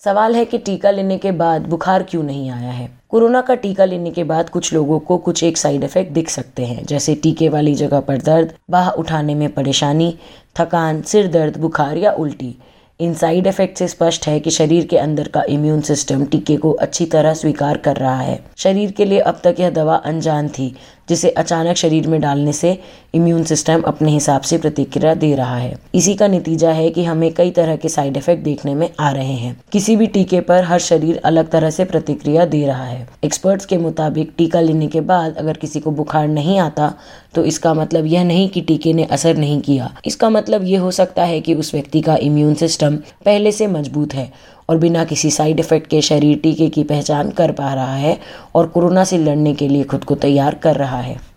सवाल है कि टीका लेने के बाद बुखार क्यों नहीं आया है। कोरोना का टीका लेने के बाद कुछ लोगों को कुछ एक साइड इफेक्ट दिख सकते हैं, जैसे टीके वाली जगह पर दर्द, बाह उठाने में परेशानी, थकान, सिर दर्द, बुखार या उल्टी। इन साइड इफेक्ट से स्पष्ट है कि शरीर के अंदर का इम्यून सिस्टम टीके को अच्छी तरह स्वीकार कर रहा है। शरीर के लिए अब तक यह दवा अनजान थी, जिसे अचानक शरीर में डालने से इम्यून सिस्टम अपने हिसाब से प्रतिक्रिया दे रहा है। इसी का नतीजा है कि हमें कई तरह के साइड इफेक्ट देखने में आ रहे हैं। किसी भी टीके पर हर शरीर अलग तरह से प्रतिक्रिया दे रहा है। एक्सपर्ट्स के मुताबिक टीका लेने के बाद अगर किसी को बुखार नहीं आता तो इसका मतलब यह नहीं कि टीके ने असर नहीं किया। इसका मतलब ये हो सकता है कि उस व्यक्ति का इम्यून सिस्टम पहले से मजबूत है और बिना किसी साइड इफेक्ट के शरीर टीके की पहचान कर पा रहा है और कोरोना से लड़ने के लिए खुद को तैयार कर रहा है।